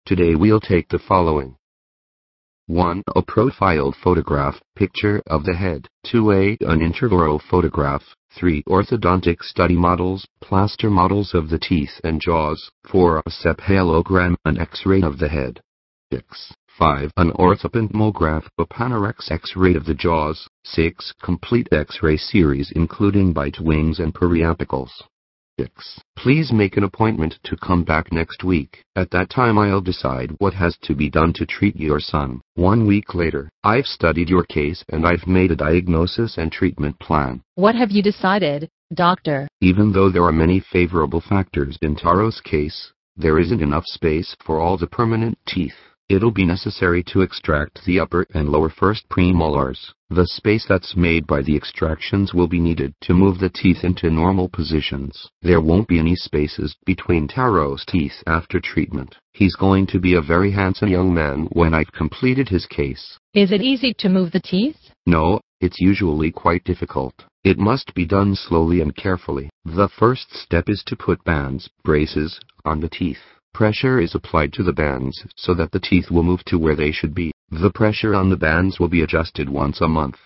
Today we'll take the following. 1. A profiled photograph, picture of the head. 2. An intraoral photograph. 3. Orthodontic study models, plaster models of the teeth and jaws. 4. A cephalogram, an X-ray of the head. 6. 5. An orthopentomograph, a Panorex X-ray of the jaws. 6. Complete X-ray series including bite wings and periapicals. 6. Please make an appointment to come back next week. At that time I'll decide what has to be done to treat your son. 1 week later, I've studied your case and I've made a diagnosis and treatment plan. What have you decided, doctor? Even though there are many favorable factors in Taro's case, there isn't enough space for all the permanent teeth. It'll be necessary to extract the upper and lower first premolars. The space that's made by the extractions will be needed to move the teeth into normal positions. There won't be any spaces between Taro's teeth after treatment. He's going to be a very handsome young man when I've completed his case. Is it easy to move the teeth? No, it's usually quite difficult. It must be done slowly and carefully. The first step is to put bands, braces, on the teeth. Pressure is applied to the bands so that the teeth will move to where they should be. The pressure on the bands will be adjusted once a month.